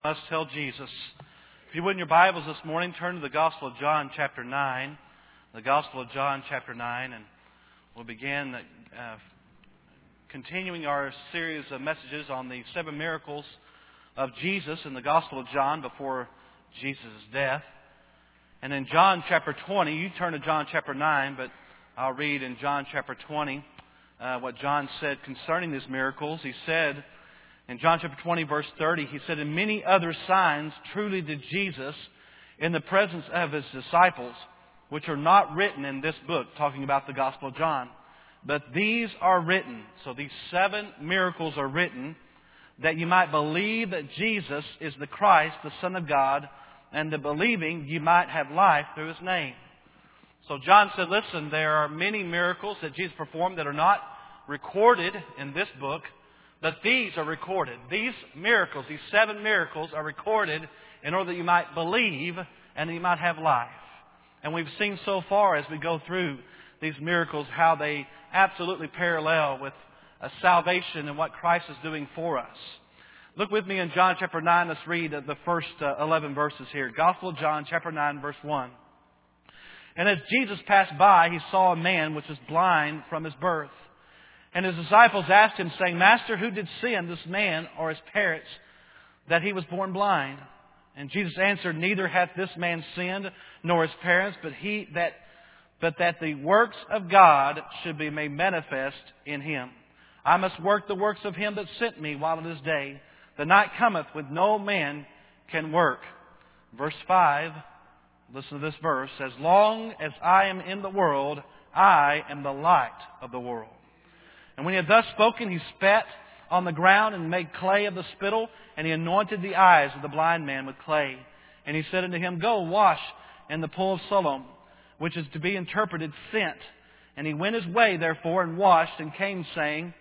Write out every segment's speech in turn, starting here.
Must tell Jesus. If you would in your Bibles this morning, turn to the Gospel of John chapter 9. The Gospel of John chapter 9, and we'll begin continuing our series of messages on the 7 miracles of Jesus in the Gospel of John before Jesus' death. And in John chapter 20, you turn to John chapter 9, but I'll read in John chapter 20 what John said concerning these miracles. He said, in John chapter 20, verse 30, he said, "And many other signs truly did Jesus in the presence of His disciples, which are not written in this book," talking about the Gospel of John. "But these are written," so these 7 miracles are written, "that you might believe that Jesus is the Christ, the Son of God, and that believing you might have life through His name." So John said, listen, there are many miracles that Jesus performed that are not recorded in this book, but these are recorded. These miracles, these 7 miracles are recorded in order that you might believe and that you might have life. And we've seen so far as we go through these miracles how they absolutely parallel with salvation and what Christ is doing for us. Look with me in John chapter 9. Let's read the first 11 verses here. Gospel of John chapter 9 verse 1. "And as Jesus passed by, He saw a man which was blind from his birth. And His disciples asked Him, saying, 'Master, who did sin, this man or his parents, that he was born blind?' And Jesus answered, 'Neither hath this man sinned, nor his parents, but that the works of God should be made manifest in him. I must work the works of Him that sent me while it is day. The night cometh when no man can work.'" Verse 5, listen to this verse. "As long as I am in the world, I am the light of the world." And when He had thus spoken, He spat on the ground and made clay of the spittle, and He anointed the eyes of the blind man with clay. And He said unto him, "Go wash in the pool of Siloam," which is to be interpreted, sent. And he went his way, therefore, and washed, and came seeing,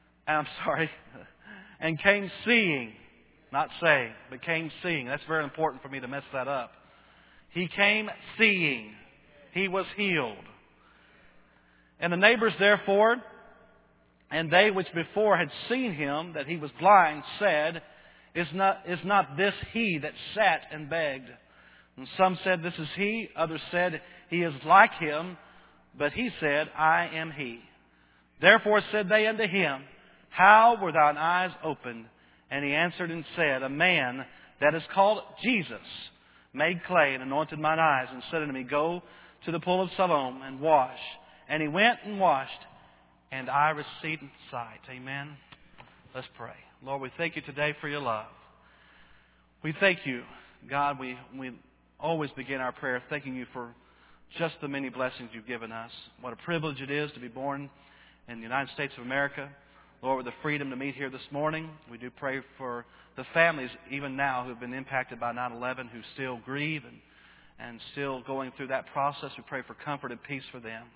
not saying, but came seeing. That's very important for me to mess that up. He came seeing. He was healed. "And the neighbors, therefore, and they which before had seen him, that he was blind, said, Is not this he that sat and begged? And some said, This is he. Others said, He is like him. But he said, I am he. Therefore said they unto him, How were thine eyes opened? And he answered and said, A man that is called Jesus made clay and anointed mine eyes, and said unto me, Go to the pool of Siloam and wash. And he went and washed, and I received sight." Amen. Let's pray. Lord, we thank You today for Your love. We thank You, God. We always begin our prayer thanking You for just the many blessings You've given us. What a privilege it is to be born in the United States of America. Lord, with the freedom to meet here this morning, we do pray for the families even now who have been impacted by 9/11, who still grieve and still going through that process. We pray for comfort and peace for them.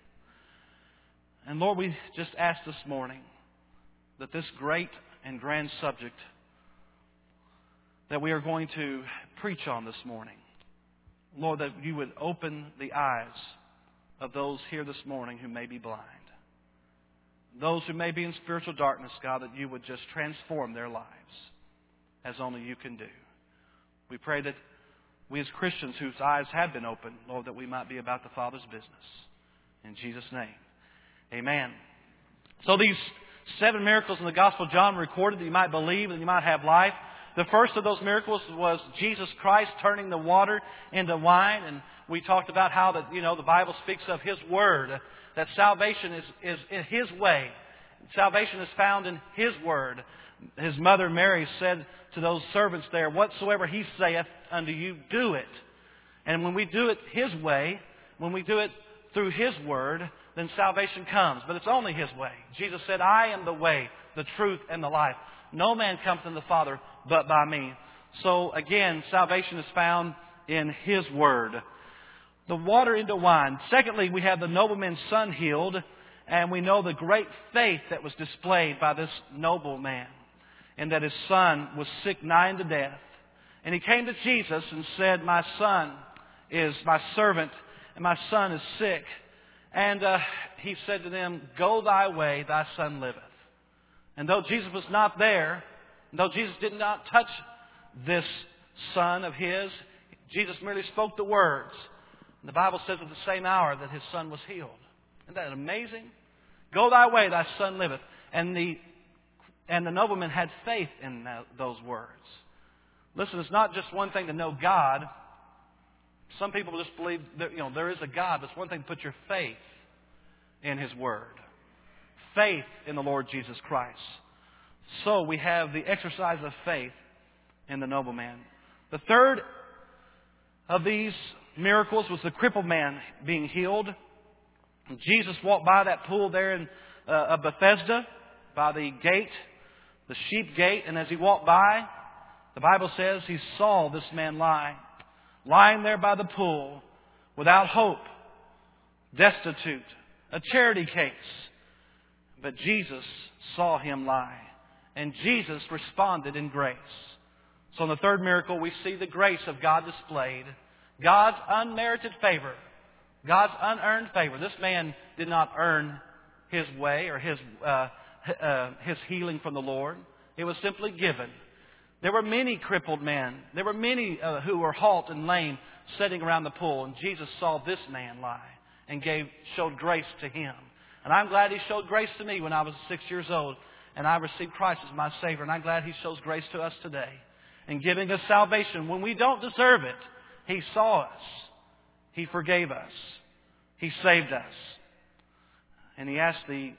And Lord, we just ask this morning that this great and grand subject that we are going to preach on this morning, Lord, that You would open the eyes of those here this morning who may be blind. Those who may be in spiritual darkness, God, that You would just transform their lives as only You can do. We pray that we as Christians whose eyes have been opened, Lord, that we might be about the Father's business. In Jesus' name. Amen. So these 7 miracles in the Gospel of John recorded that you might believe and you might have life. The first of those miracles was Jesus Christ turning the water into wine. And we talked about how that, the Bible speaks of His Word, that salvation is in His way. Salvation is found in His Word. His mother Mary said to those servants there, "Whatsoever He saith unto you, do it." And when we do it His way, when we do it through His Word, then salvation comes. But it's only His way. Jesus said, "I am the way, the truth, and the life. No man cometh unto the Father but by me." So again, salvation is found in His Word. The water into wine. Secondly, we have the nobleman's son healed. And we know the great faith that was displayed by this nobleman, and that his son was sick nigh unto death. And he came to Jesus and said, my servant, and my son is sick. And He said to them, "Go thy way, thy son liveth." And though Jesus was not there, though Jesus did not touch this son of his. Jesus merely spoke the words. And the Bible says at the same hour that his son was healed. Isn't that amazing? Go thy way, thy son liveth. And the nobleman had faith in those words. Listen, it's not just one thing to know God. Some people just believe that, there is a God, but it's one thing to put your faith in His Word. Faith in the Lord Jesus Christ. So we have the exercise of faith in the nobleman. The third of these miracles was the crippled man being healed. Jesus walked by that pool there in Bethesda, by the gate, the sheep gate, and as He walked by, the Bible says He saw this man lying there by the pool, without hope, destitute, a charity case. But Jesus saw him lie, and Jesus responded in grace. So in the third miracle, we see the grace of God displayed, God's unmerited favor, God's unearned favor. This man did not earn his way or his healing from the Lord. It was simply given. There were many crippled men. There were many who were halt and lame sitting around the pool. And Jesus saw this man lie and showed grace to him. And I'm glad He showed grace to me when I was 6 years old and I received Christ as my Savior. And I'm glad He shows grace to us today in giving us salvation. When we don't deserve it, He saw us. He forgave us. He saved us. And He asked the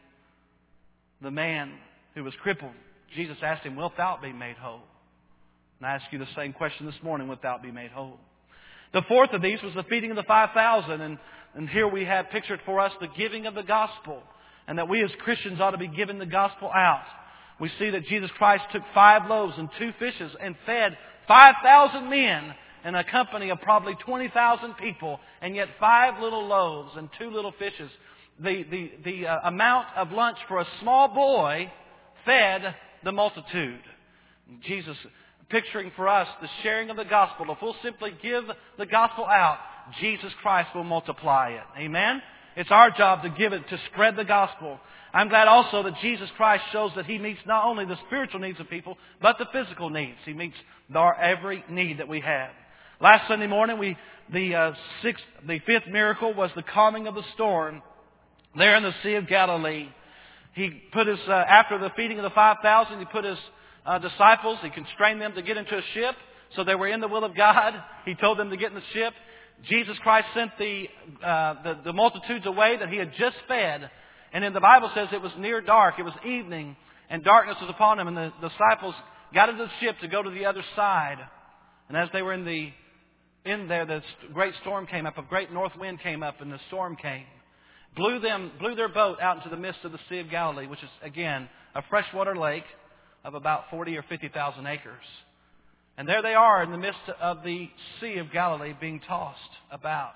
man who was crippled, Jesus asked him, "Wilt thou be made whole?" And I ask you the same question this morning, wilt thou be made whole? The fourth of these was the feeding of the 5,000. And here we have pictured for us the giving of the gospel. And that we as Christians ought to be giving the gospel out. We see that Jesus Christ took 5 loaves and 2 fishes and fed 5,000 men in a company of probably 20,000 people. And yet 5 little loaves and 2 little fishes. The amount of lunch for a small boy fed the multitude. Jesus picturing for us the sharing of the gospel. If we'll simply give the gospel out, Jesus Christ will multiply it. Amen? It's our job to give it, to spread the gospel. I'm glad also that Jesus Christ shows that He meets not only the spiritual needs of people, but the physical needs. He meets our every need that we have. Last Sunday morning, the fifth miracle was the calming of the storm there in the Sea of Galilee. He put his, after the feeding of the 5,000, He put His disciples, He constrained them to get into a ship. So they were in the will of God. He told them to get in the ship. Jesus Christ sent the multitudes away that He had just fed. And then the Bible says it was near dark. It was evening and darkness was upon them. And the disciples got into the ship to go to the other side. And as they were in there, the great storm came up. A great north wind came up and the storm came. Blew their boat out into the midst of the Sea of Galilee, which is, again, a freshwater lake of about 40 or 50,000 acres. And there they are in the midst of the Sea of Galilee being tossed about.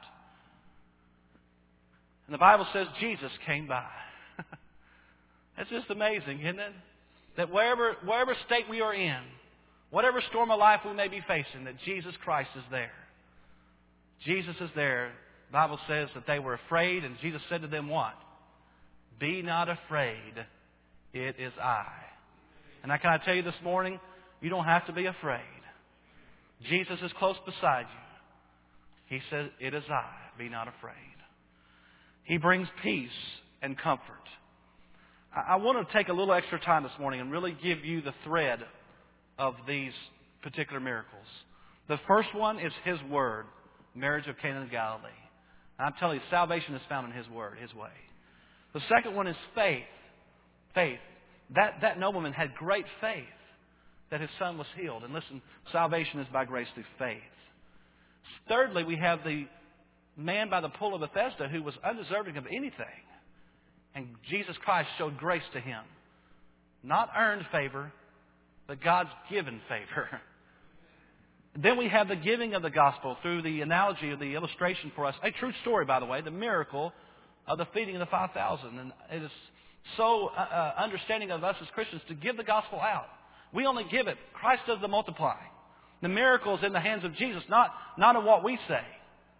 And the Bible says Jesus came by. It's just amazing, isn't it? That wherever state we are in, whatever storm of life we may be facing, that Jesus Christ is there. Jesus is there. The Bible says that they were afraid, and Jesus said to them what? "Be not afraid, it is I." And can I tell you this morning, you don't have to be afraid. Jesus is close beside you. He says, "It is I, be not afraid." He brings peace and comfort. I want to take a little extra time this morning and really give you the thread of these particular miracles. The first one is His Word, marriage of Cana of Galilee. And I'm telling you, salvation is found in His Word, His way. The second one is faith. Faith. That nobleman had great faith that his son was healed. And listen, salvation is by grace through faith. Thirdly, we have the man by the pool of Bethesda who was undeserving of anything. And Jesus Christ showed grace to him. Not earned favor, but God's given favor. Then we have the giving of the gospel through the analogy of the illustration for us. A true story, by the way, the miracle of the feeding of the 5,000. And it is so understanding of us as Christians to give the gospel out. We only give it. Christ does the multiplying. The miracle is in the hands of Jesus, not in what we say.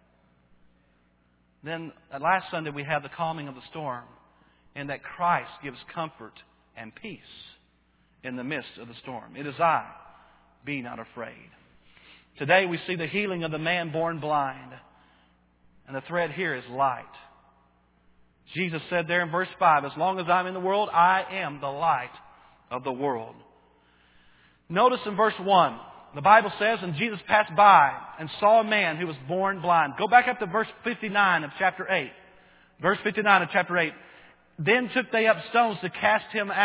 Then last Sunday we have the calming of the storm, and that Christ gives comfort and peace in the midst of the storm. It is I, be not afraid. Today we see the healing of the man born blind. And the thread here is light. Jesus said there in verse 5, as long as I'm in the world, I am the light of the world. Notice in verse 1, the Bible says, and Jesus passed by and saw a man who was born blind. Go back up to verse 59 of chapter 8. Verse 59 of chapter 8. Then took they up stones to cast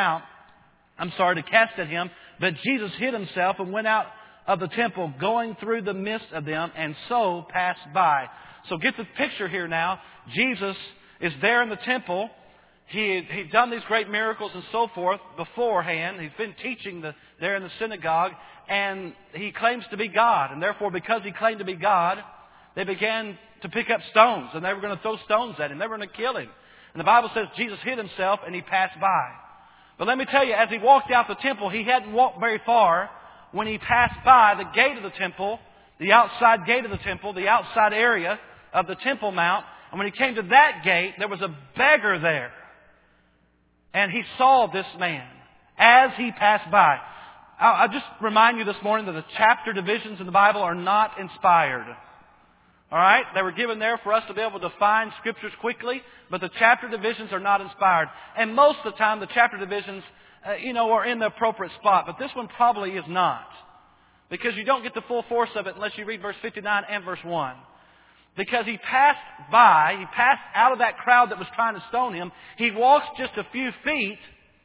at him. But Jesus hid himself and went out of the temple, going through the midst of them, and so passed by. So get the picture here now. Jesus is there in the temple. He'd done these great miracles and so forth beforehand. He's been teaching there in the synagogue, and he claims to be God. And therefore, because he claimed to be God, they began to pick up stones, and they were going to throw stones at him. They were going to kill him. And the Bible says Jesus hid himself and he passed by. But let me tell you, as he walked out the temple, he hadn't walked very far when he passed by the gate of the temple, the outside gate of the temple, the outside area of the Temple Mount. And when he came to that gate, there was a beggar there. And he saw this man as he passed by. I'll just remind you this morning that the chapter divisions in the Bible are not inspired. All right? They were given there for us to be able to find Scriptures quickly, but the chapter divisions are not inspired. And most of the time, the chapter divisions, are in the appropriate spot. But this one probably is not. Because you don't get the full force of it unless you read verse 59 and verse 1. Because he passed by, he passed out of that crowd that was trying to stone him. He walks just a few feet,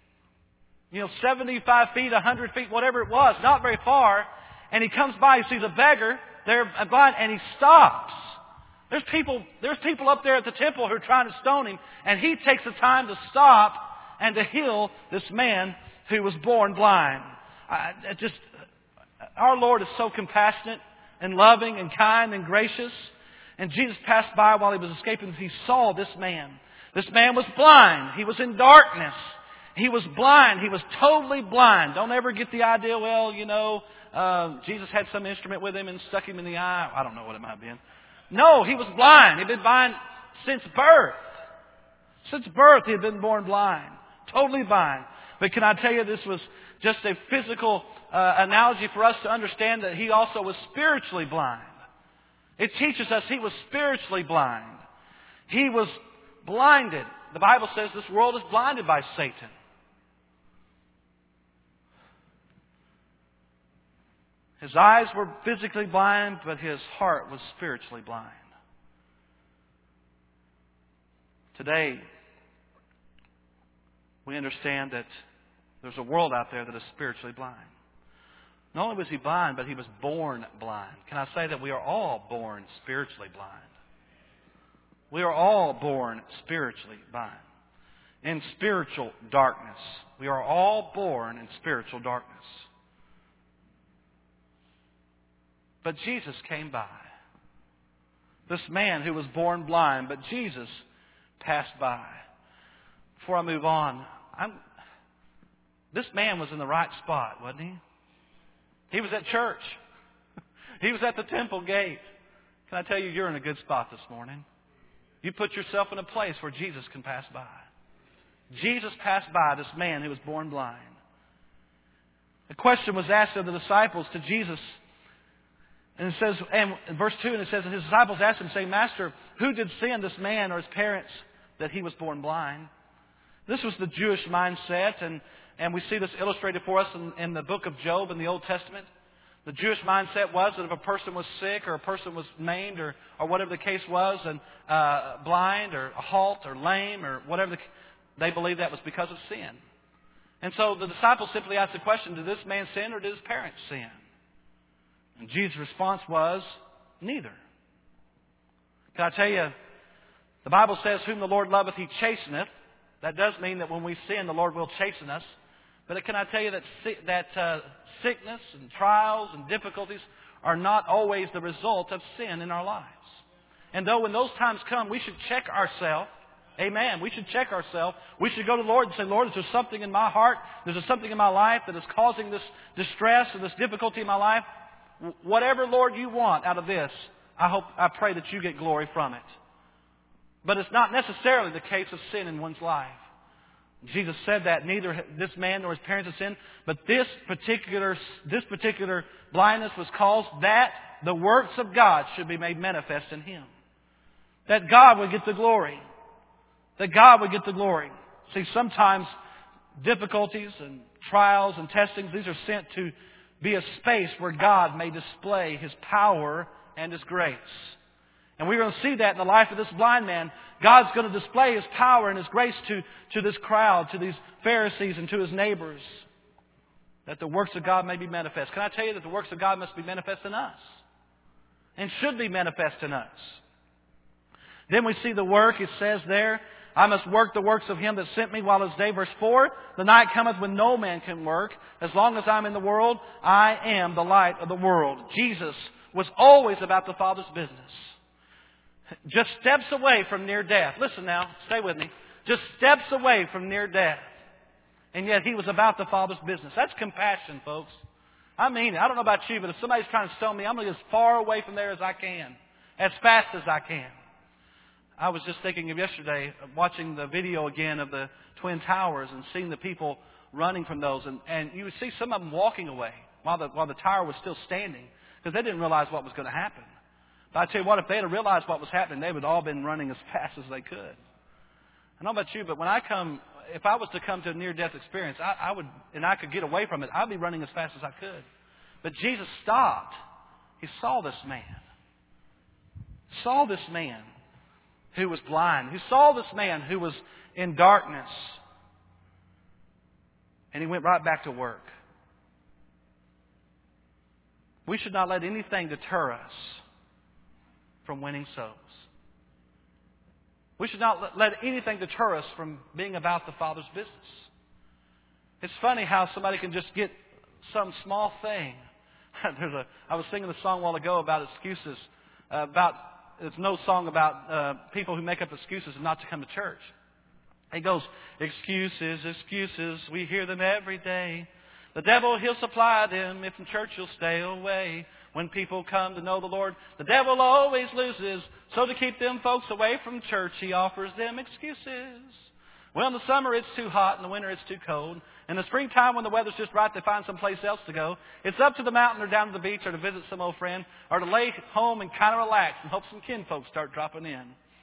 75 feet, 100 feet, whatever it was, not very far. And he comes by, he sees a beggar there blind, and he stops. There's people up there at the temple who are trying to stone him, and he takes the time to stop and to heal this man who was born blind. Our Lord is so compassionate and loving and kind and gracious. And Jesus passed by while he was escaping. He saw this man. This man was blind. He was in darkness. He was blind. He was totally blind. Don't ever get the idea, Jesus had some instrument with him and stuck him in the eye. I don't know what it might have been. No, he was blind. He'd been blind since birth. Since birth, he had been born blind. Totally blind. But can I tell you, this was just a physical analogy for us to understand that he also was spiritually blind. It teaches us he was spiritually blind. He was blinded. The Bible says this world is blinded by Satan. His eyes were physically blind, but his heart was spiritually blind. Today, we understand that there's a world out there that is spiritually blind. Not only was he blind, but he was born blind. Can I say that we are all born spiritually blind? We are all born spiritually blind. In spiritual darkness. We are all born in spiritual darkness. But Jesus came by. This man who was born blind, but Jesus passed by. Before I move on, this man was in the right spot, wasn't he? He was at church. He was at the temple gate. Can I tell you, you're in a good spot this morning. You put yourself in a place where Jesus can pass by. Jesus passed by this man who was born blind. The question was asked of the disciples to Jesus. And it says, and in verse 2, and it says, and his disciples asked him, saying, Master, who did sin, this man or his parents, that he was born blind? This was the Jewish mindset, and we see this illustrated for us in the book of Job in the Old Testament. The Jewish mindset was that if a person was sick or a person was maimed or whatever the case was, and blind or halt or lame or whatever, they believed that was because of sin. And so the disciples simply asked the question, did this man sin or did his parents sin? And Jesus' response was, neither. Can I tell you, the Bible says, whom the Lord loveth, he chasteneth. That does mean that when we sin, the Lord will chasten us. But can I tell you that sickness and trials and difficulties are not always the result of sin in our lives. And though when those times come, we should check ourselves. Amen. We should check ourselves. We should go to the Lord and say, Lord, is there something in my heart? Is there something in my life that is causing this distress or this difficulty in my life? Whatever, Lord, you want out of this, I pray that you get glory from it. But it's not necessarily the case of sin in one's life. Jesus said that neither this man nor his parents had sinned, but this particular blindness was caused that the works of God should be made manifest in Him. That God would get the glory. That God would get the glory. See, sometimes difficulties and trials and testings, these are sent to be a space where God may display His power and His grace. And we're going to see that in the life of this blind man. God's going to display His power and His grace to this crowd, to these Pharisees and to His neighbors, that the works of God may be manifest. Can I tell you that the works of God must be manifest in us? And should be manifest in us. Then we see the work, it says there, I must work the works of Him that sent me while it's day. Verse 4, the night cometh when no man can work. As long as I'm in the world, I am the light of the world. Jesus was always about the Father's business. Just steps away from near death. Listen now, stay with me. Just steps away from near death. And yet He was about the Father's business. That's compassion, folks. I mean it. I don't know about you, but if somebody's trying to stone me, I'm going to get as far away from there as I can. As fast as I can. I was just thinking of yesterday, watching the video again of the Twin Towers and seeing the people running from those. And you would see some of them walking away while the tower was still standing. Because they didn't realize what was going to happen. But I tell you what, if they had realized what was happening, they would all have been running as fast as they could. I don't know about you, but if I was to come to a near-death experience, I would, and I could get away from it, I'd be running as fast as I could. But Jesus stopped. He saw this man. Saw this man who was blind. He saw this man who was in darkness. And He went right back to work. We should not let anything deter us from winning souls. We should not let anything deter us from being about the Father's business. It's funny how somebody can just get some small thing. I was singing a song a while ago about excuses. It's no song about people who make up excuses not to come to church. It goes, excuses, excuses, we hear them every day. The devil, he'll supply them if from church you'll stay away. When people come to know the Lord, the devil always loses. So to keep them folks away from church, he offers them excuses. Well, in the summer it's too hot, in the winter it's too cold. In the springtime when the weather's just right, they find someplace else to go. It's up to the mountain or down to the beach or to visit some old friend or to lay home and kind of relax and hope some kinfolk start dropping in.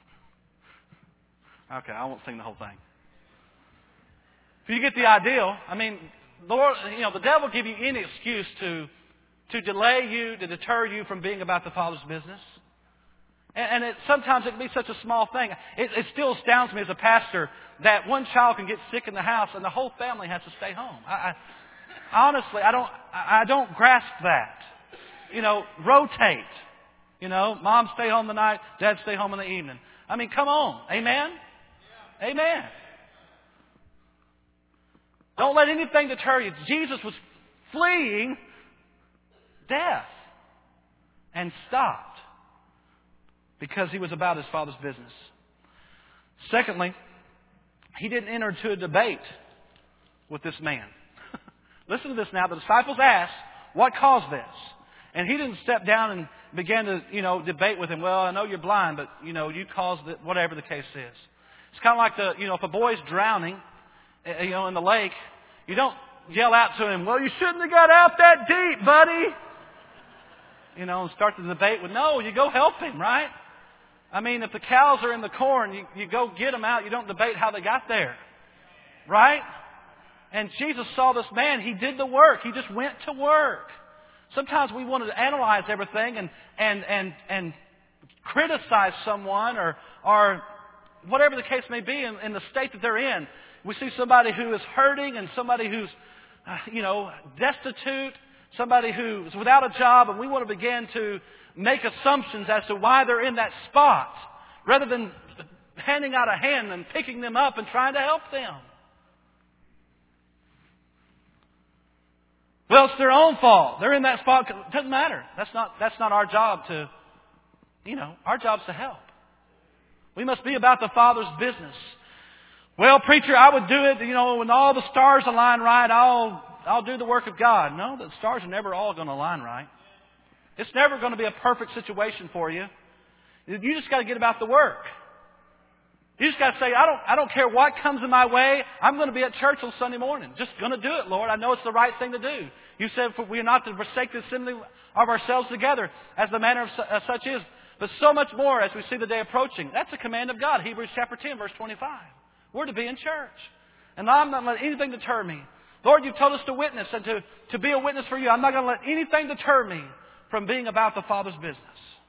Okay, I won't sing the whole thing. If you get the idea, I mean, Lord, the devil will give you any excuse to delay you, to deter you from being about the Father's business. And sometimes it can be such a small thing. It still astounds me as a pastor that one child can get sick in the house and the whole family has to stay home. Honestly, I don't grasp that. Rotate. Mom stay home tonight, Dad stay home in the evening. I mean, come on. Amen? Yeah. Amen. Don't let anything deter you. Jesus was fleeing death and stopped because He was about His Father's business. Secondly, He didn't enter into a debate with this man. Listen to this now. The disciples asked, what caused this? And He didn't step down and begin to, debate with him. Well, I know you're blind, but, you caused it, whatever the case is. It's kind of like if a boy's drowning, in the lake, you don't yell out to him, well, you shouldn't have got out that deep, buddy. And start the debate with, no, you go help him, right? I mean, if the cows are in the corn, you go get them out. You don't debate how they got there, right? And Jesus saw this man. He did the work. He just went to work. Sometimes we want to analyze everything and criticize someone or whatever the case may be in the state that they're in. We see somebody who is hurting and somebody who's, destitute, somebody who's without a job, and we want to begin to make assumptions as to why they're in that spot rather than handing out a hand and picking them up and trying to help them. Well, it's their own fault. They're in that spot. It doesn't matter. That's not our job to, our job's to help. We must be about the Father's business. Well, preacher, I would do it, when all the stars align right, I'll do the work of God. No, the stars are never all going to align right. It's never going to be a perfect situation for you. You just got to get about the work. You just got to say, I don't care what comes in my way. I'm going to be at church on Sunday morning. Just going to do it, Lord. I know it's the right thing to do. You said we are not to forsake the assembly of ourselves together, as the manner of such is. But so much more as we see the day approaching. That's a command of God. Hebrews chapter 10, verse 25. We're to be in church. And I'm not letting anything deter me. Lord, you've told us to witness and to be a witness for you. I'm not going to let anything deter me from being about the Father's business.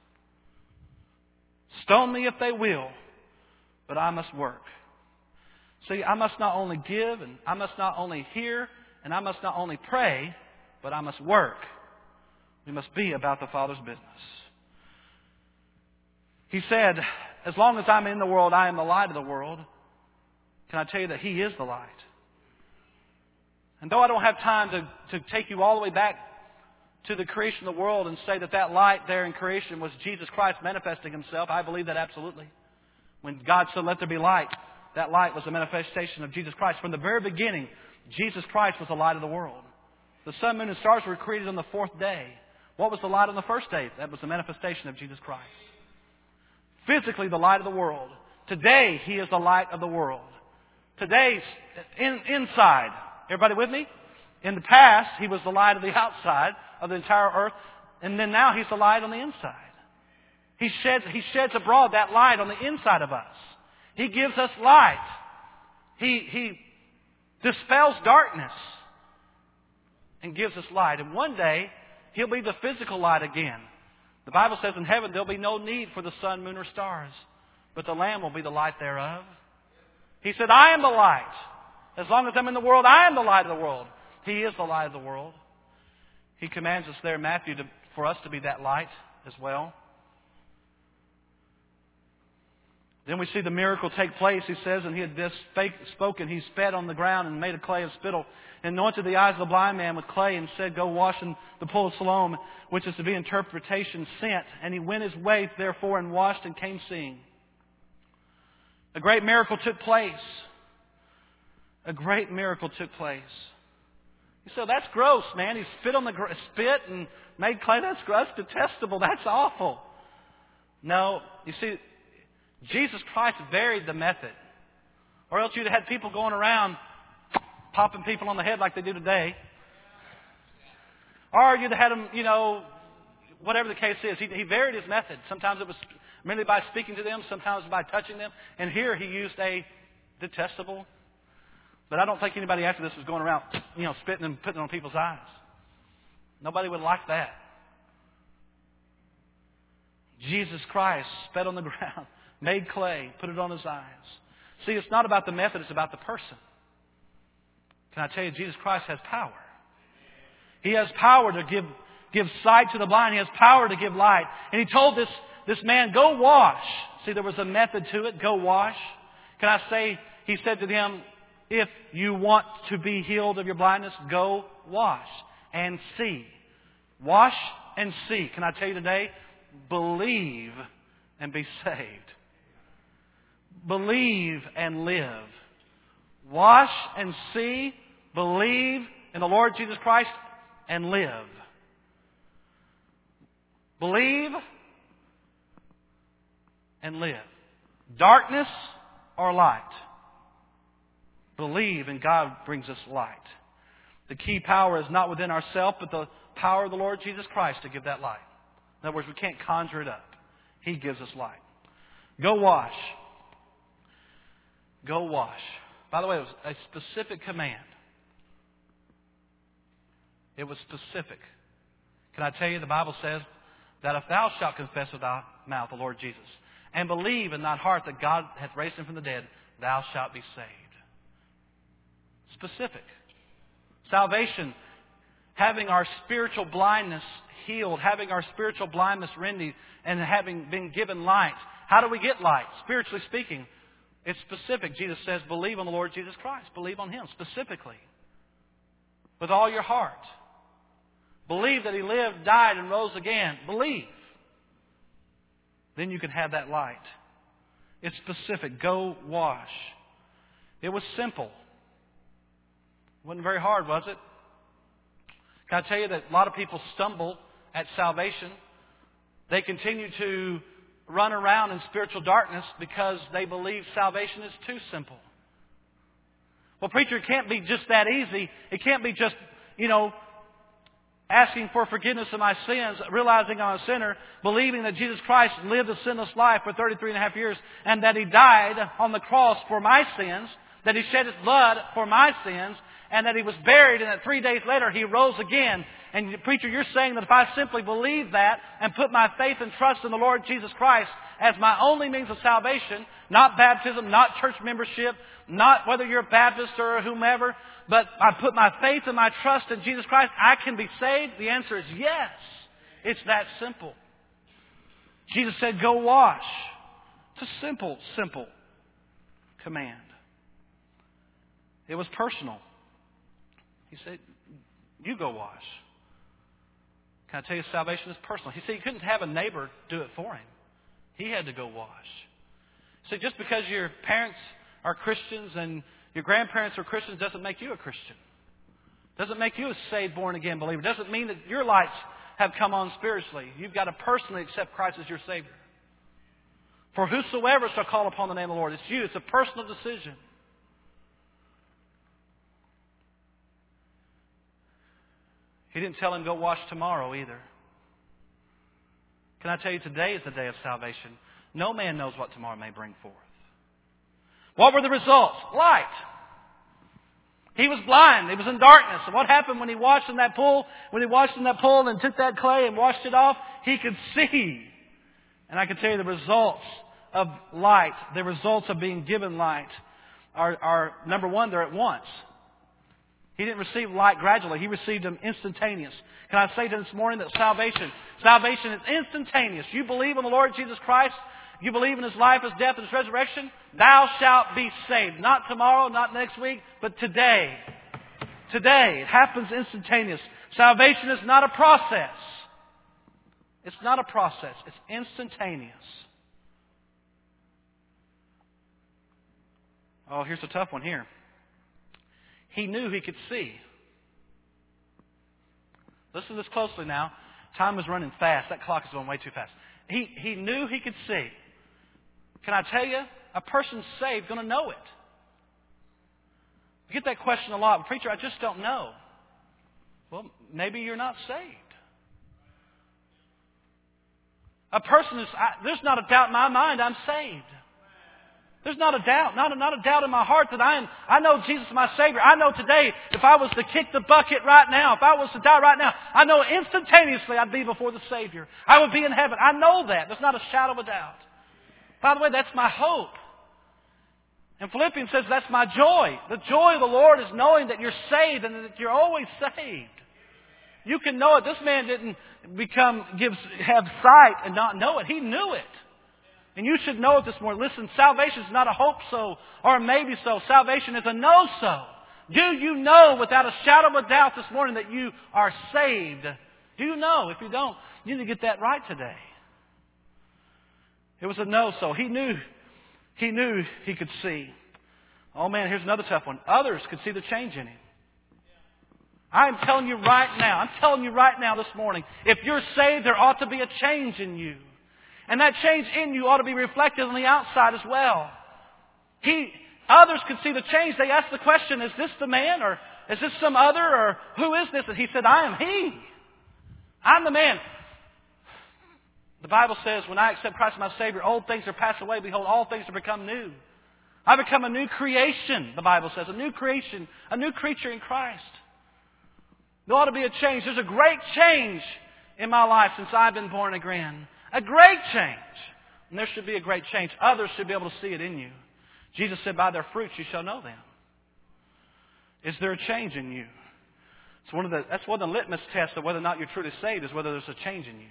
Stone me if they will, but I must work. See, I must not only give, and I must not only hear, and I must not only pray, but I must work. We must be about the Father's business. He said, as long as I'm in the world, I am the light of the world. Can I tell you that He is the light? And though I don't have time to take you all the way back to the creation of the world and say that light there in creation was Jesus Christ manifesting Himself, I believe that absolutely. When God said, let there be light, that light was a manifestation of Jesus Christ. From the very beginning, Jesus Christ was the light of the world. The sun, moon, and stars were created on the fourth day. What was the light on the first day? That was the manifestation of Jesus Christ. Physically, the light of the world. Today, He is the light of the world. Today's inside. Everybody with me? In the past, He was the light of the outside of the entire earth. And then now He's the light on the inside. He sheds abroad that light on the inside of us. He gives us light. He dispels darkness and gives us light. And one day, He'll be the physical light again. The Bible says in heaven there'll be no need for the sun, moon, or stars, but the Lamb will be the light thereof. He said, I am the light. As long as I'm in the world, I am the light of the world. He is the light of the world. He commands us there in Matthew for us to be that light as well. Then we see the miracle take place. He says, and He had this spoken. He spat on the ground and made a clay of spittle, and anointed the eyes of the blind man with clay, and said, go wash in the pool of Siloam, which is to be interpretation sent. And he went his way, therefore, and washed and came seeing. A great miracle took place. A great miracle took place. You say, that's gross, man. He spit and made clay. That's gross, detestable. That's awful. No, you see, Jesus Christ varied the method. Or else you'd have had people going around popping people on the head like they do today. Or you'd have had them, whatever the case is. He varied His method. Sometimes it was merely by speaking to them. Sometimes by touching them. And here He used a detestable. But I don't think anybody after this was going around, spitting and putting it on people's eyes. Nobody would like that. Jesus Christ spat on the ground, made clay, put it on His eyes. See, it's not about the method, it's about the person. Can I tell you, Jesus Christ has power. He has power to give sight to the blind. He has power to give light. And He told this man, go wash. See, there was a method to it. Go wash. Can I say, He said to him, if you want to be healed of your blindness, go wash and see. Wash and see. Can I tell you today, believe and be saved. Believe and live. Wash and see. Believe in the Lord Jesus Christ and live. Believe and live. Darkness or light. Believe and God brings us light. The key power is not within ourselves, but the power of the Lord Jesus Christ to give that light. In other words, we can't conjure it up. He gives us light. Go wash. Go wash. By the way, it was a specific command. It was specific. Can I tell you, the Bible says that if thou shalt confess with thy mouth the Lord Jesus, and believe in thine heart that God hath raised Him from the dead, thou shalt be saved. Specific. Salvation, having our spiritual blindness healed, having our spiritual blindness remedied, and having been given light. How do we get light? Spiritually speaking, it's specific. Jesus says, believe on the Lord Jesus Christ. Believe on Him specifically. With all your heart. Believe that He lived, died, and rose again. Believe. Then you can have that light. It's specific. Go wash. It was simple. Wasn't very hard, was it? Can I tell you that a lot of people stumble at salvation? They continue to run around in spiritual darkness because they believe salvation is too simple. Well, preacher, it can't be just that easy. It can't be just, asking for forgiveness of my sins, realizing I'm a sinner, believing that Jesus Christ lived a sinless life for 33 and a half years, and that He died on the cross for my sins, that He shed His blood for my sins, and that He was buried, and that 3 days later He rose again. And preacher, you're saying that if I simply believe that and put my faith and trust in the Lord Jesus Christ as my only means of salvation, not baptism, not church membership, not whether you're a Baptist or whomever, but I put my faith and my trust in Jesus Christ, I can be saved? The answer is yes. It's that simple. Jesus said, go wash. It's a simple, simple command. It was personal. He said, you go wash. Can I tell you, salvation is personal? He said he couldn't have a neighbor do it for him. He had to go wash. He said just because your parents are Christians and your grandparents are Christians doesn't make you a Christian. Doesn't make you a saved, born-again believer. Doesn't mean that your lights have come on spiritually. You've got to personally accept Christ as your Savior. For whosoever shall call upon the name of the Lord. It's you. It's a personal decision. He didn't tell him go wash tomorrow either. Can I tell you, today is the day of salvation. No man knows what tomorrow may bring forth. What were the results? Light. He was blind. He was in darkness. And what happened when he washed in that pool? When he washed in that pool and took that clay and washed it off, he could see. And I can tell you the results of light, the results of being given light are number one, they're at once. He didn't receive light gradually. He received them instantaneous. Can I say to this morning that salvation is instantaneous. You believe in the Lord Jesus Christ. You believe in His life, His death, and His resurrection. Thou shalt be saved. Not tomorrow, not next week, but today. Today. It happens instantaneous. Salvation is not a process. It's not a process. It's instantaneous. Oh, here's a tough one here. He knew he could see. Listen to this closely now. Time is running fast. That clock is going way too fast. He knew he could see. Can I tell you, a person saved going to know it. I get that question a lot. Preacher, I just don't know. Well, maybe you're not saved. A person is, there's not a doubt in my mind I'm saved. There's not a doubt, not a doubt in my heart that I know Jesus is my Savior. I know today if I was to kick the bucket right now, if I was to die right now, I know instantaneously I'd be before the Savior. I would be in heaven. I know that. There's not a shadow of a doubt. By the way, that's my hope. And Philippians says that's my joy. The joy of the Lord is knowing that you're saved and that you're always saved. You can know it. This man didn't have sight and not know it. He knew it. And you should know it this morning. Listen, salvation is not a hope so or a maybe so. Salvation is a no so. Do you know without a shadow of a doubt this morning that you are saved? Do you know? If you don't, you need to get that right today. It was a no so. He knew he could see. Oh man, here's another tough one. Others could see the change in him. I'm telling you right now this morning, if you're saved, there ought to be a change in you. And that change in you ought to be reflected on the outside as well. Others could see the change. They asked the question, is this the man? Or is this some other? Or who is this? And he said, I am he. I'm the man. The Bible says, when I accept Christ as my Savior, old things are passed away. Behold, all things are become new. I become a new creation, the Bible says. A new creation, a new creature in Christ. There ought to be a change. There's a great change in my life since I've been born again. A great change. And there should be a great change. Others should be able to see it in you. Jesus said, by their fruits you shall know them. Is there a change in you? That's one of the litmus tests of whether or not you're truly saved, is whether there's a change in you.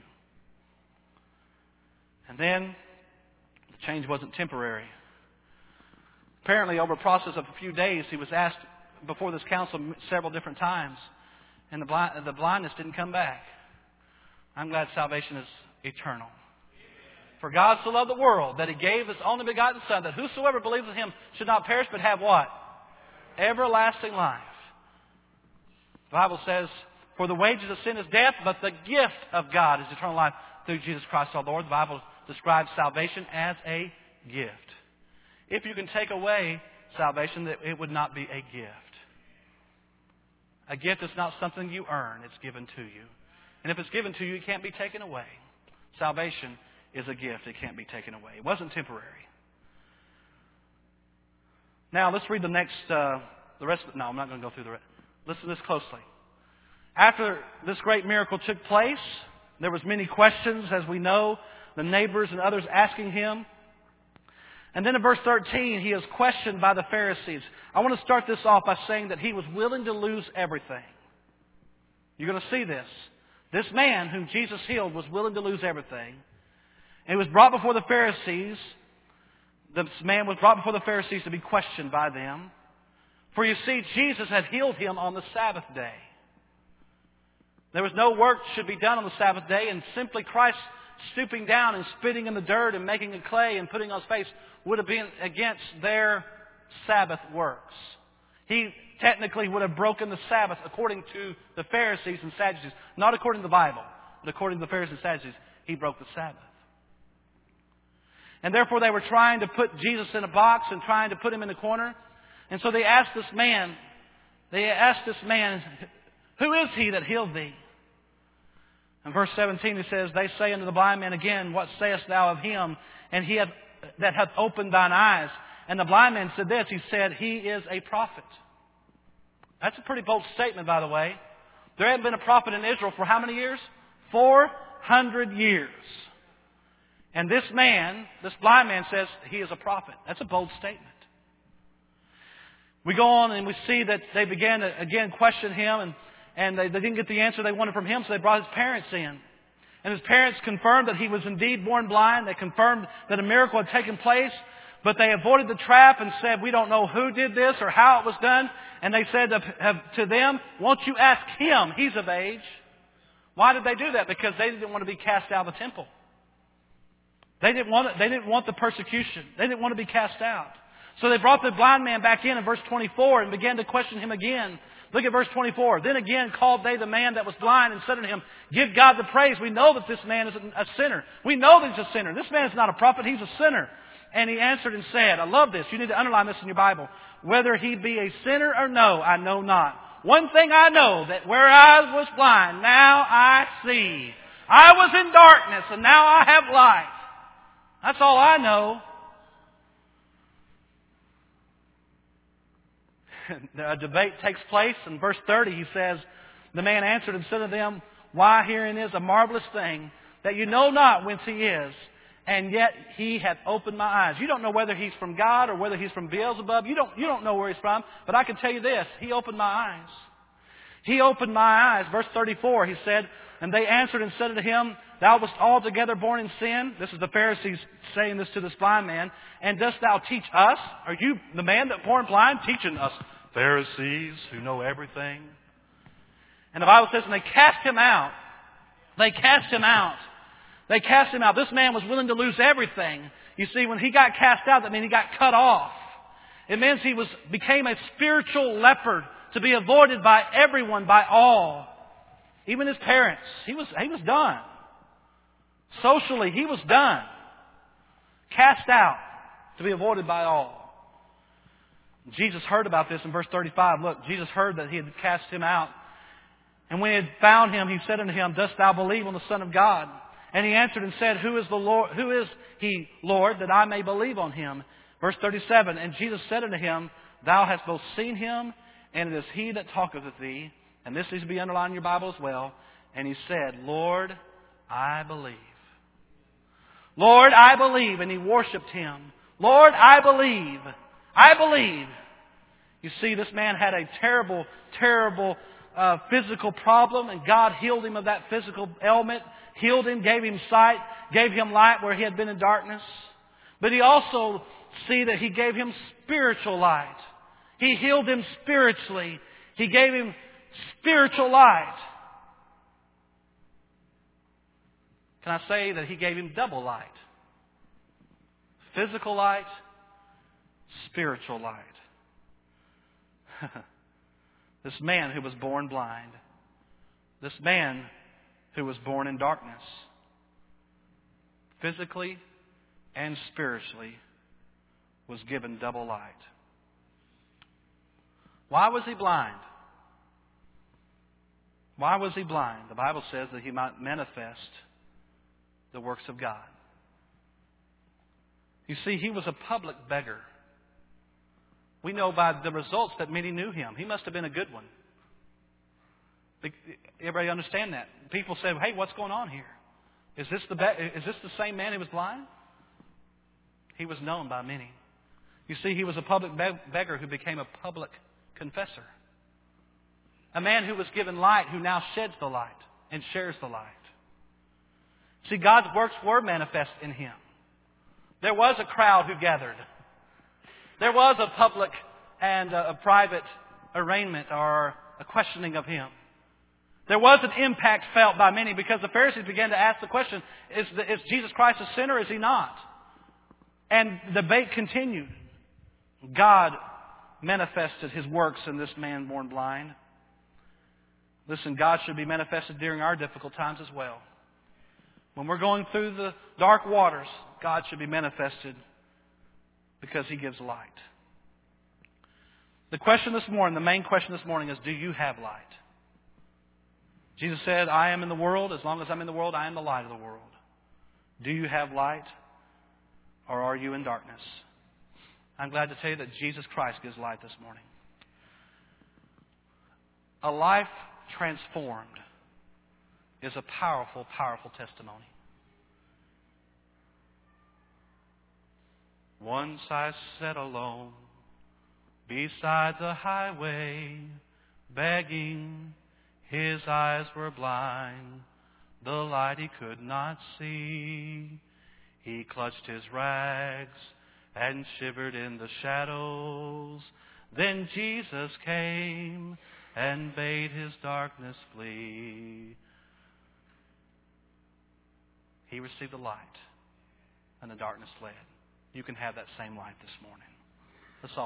And then, the change wasn't temporary. Apparently, over a process of a few days, he was asked before this council several different times. And the blindness didn't come back. I'm glad salvation is eternal. For God so loved the world that He gave His only begotten Son, that whosoever believes in Him should not perish but have what? Everlasting life. The Bible says, for the wages of sin is death, but the gift of God is eternal life through Jesus Christ our Lord. The Bible describes salvation as a gift. If you can take away salvation, it would not be a gift. A gift is not something you earn. It's given to you. And if it's given to you, it can't be taken away. Salvation is a gift. It can't be taken away. It wasn't temporary. Now, let's read the next, the rest of it. No, I'm not going to go through the rest. Listen to this closely. After this great miracle took place, there was many questions, as we know, the neighbors and others asking him. And then in verse 13, he is questioned by the Pharisees. I want to start this off by saying that he was willing to lose everything. You're going to see this. This man whom Jesus healed was willing to lose everything. And he was brought before the Pharisees. This man was brought before the Pharisees to be questioned by them. For you see, Jesus had healed him on the Sabbath day. There was no work should be done on the Sabbath day, and simply Christ stooping down and spitting in the dirt and making a clay and putting on his face would have been against their Sabbath works. He technically would have broken the Sabbath according to the Pharisees and Sadducees. Not according to the Bible, but according to the Pharisees and Sadducees, he broke the Sabbath. And therefore they were trying to put Jesus in a box and trying to put him in the corner. And so they asked this man, who is he that healed thee? In verse 17 it says, they say unto the blind man again, what sayest thou of him? And he that hath opened thine eyes. And the blind man said this, he said, he is a prophet. That's a pretty bold statement, by the way. There hadn't been a prophet in Israel for how many years? 400 years. And this man, this blind man says he is a prophet. That's a bold statement. We go on and we see that they began to again question him, and they didn't get the answer they wanted from him, so they brought his parents in. And his parents confirmed that he was indeed born blind. They confirmed that a miracle had taken place, but they avoided the trap and said, we don't know who did this or how it was done. And they said to them, won't you ask him? He's of age. Why did they do that? Because they didn't want to be cast out of the temple. They didn't want the persecution. They didn't want to be cast out. So they brought the blind man back in verse 24 and began to question him again. Look at verse 24. Then again called they the man that was blind and said unto him, give God the praise. We know that this man is a sinner. We know that he's a sinner. This man is not a prophet. He's a sinner. And he answered and said, I love this. You need to underline this in your Bible. Whether he be a sinner or no, I know not. One thing I know, that where I was blind, now I see. I was in darkness, and now I have light. That's all I know. A debate takes place. In verse 30, he says, the man answered and said to them, why herein is a marvelous thing, that you know not whence he is, and yet he hath opened my eyes. You don't know whether he's from God or whether he's from Beelzebub. You don't know where he's from. But I can tell you this, he opened my eyes. He opened my eyes. Verse 34, he said, and they answered and said unto him, thou wast altogether born in sin. This is the Pharisees saying this to this blind man. And dost thou teach us? Are you the man that born blind teaching us Pharisees who know everything? And the Bible says, and they cast him out. They cast him out. They cast him out. This man was willing to lose everything. You see, when he got cast out, that means he got cut off. It means he became a spiritual leper to be avoided by everyone, by all. Even his parents. He was done. Socially, he was done. Cast out to be avoided by all. Jesus heard about this in verse 35. Look, Jesus heard that he had cast him out. And when he had found him, he said unto him, dost thou believe on the Son of God? And he answered and said, who is he, Lord, that I may believe on him? Verse 37, and Jesus said unto him, thou hast both seen him, and it is he that talketh with thee. And this needs to be underlined in your Bible as well. And he said, Lord, I believe. Lord, I believe. And he worshipped him. Lord, I believe. I believe. You see, this man had a terrible, terrible physical problem, and God healed him of that physical ailment, healed him, gave him sight, gave him light where he had been in darkness. But he also see that he gave him spiritual light. He healed him spiritually. He gave him spiritual light. Can I say that he gave him double light? Physical light, spiritual light. This man who was born blind. This man who was born in darkness. physically and spiritually, was given double light. Why was he blind? Why was he blind? The Bible says that he might manifest the works of God. You see, he was a public beggar. We know by the results that many knew him. He must have been a good one. Everybody understand that? People say, hey, what's going on here? Is this the same man who was blind? He was known by many. You see, he was a public beggar who became a public confessor. A man who was given light, who now sheds the light and shares the light. See, God's works were manifest in him. There was a crowd who gathered. There was a public and a private arraignment or a questioning of him. There was an impact felt by many because the Pharisees began to ask the question, is Jesus Christ a sinner or is he not? And the debate continued. God manifested his works in this man born blind. Listen, God should be manifested during our difficult times as well. When we're going through the dark waters, God should be manifested because he gives light. The question this morning, the main question this morning is, do you have light? Jesus said, I am in the world. As long as I'm in the world, I am the light of the world. Do you have light or are you in darkness? I'm glad to tell you that Jesus Christ gives light this morning. A life transformed is a powerful, powerful testimony. Once I sat alone beside the highway, begging. His eyes were blind, the light he could not see. He clutched his rags and shivered in the shadows. Then Jesus came and bade his darkness flee. He received the light, and the darkness fled. You can have that same light this morning.